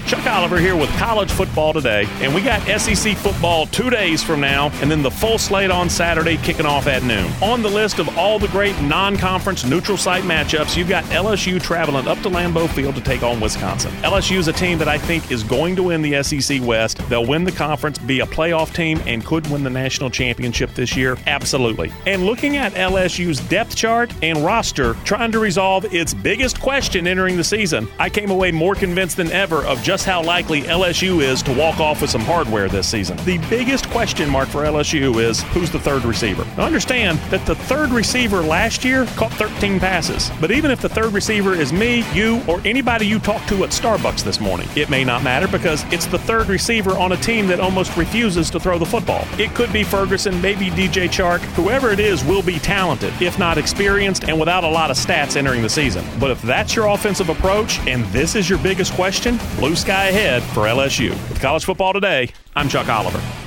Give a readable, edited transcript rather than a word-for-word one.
Chuck Oliver here with College Football Today, and we got SEC football 2 days from now, and then the full slate on Saturday kicking off at noon. On the list of all the great non-conference neutral site matchups, you've got LSU traveling up to Lambeau Field to take on Wisconsin. LSU is a team that I think is going to win the SEC West. They'll win the conference, be a playoff team, and could win the national championship this year. Absolutely. And looking at LSU's depth chart and roster, trying to resolve its biggest question entering the season, I came away more convinced than ever of just how likely LSU is to walk off with some hardware this season. The biggest question mark for LSU is who's the third receiver. Now understand that the third receiver last year caught 13 passes. But even if the third receiver is me, you, or anybody you talked to at Starbucks this morning, it may not matter because it's the third receiver on a team that almost refuses to throw the football. It could be Ferguson, maybe DJ Chark. Whoever it is will be talented, if not experienced, and without a lot of stats entering the season. But if that's your offensive approach, and this is your biggest question, blue sky ahead for LSU. With College Football Today, I'm Chuck Oliver.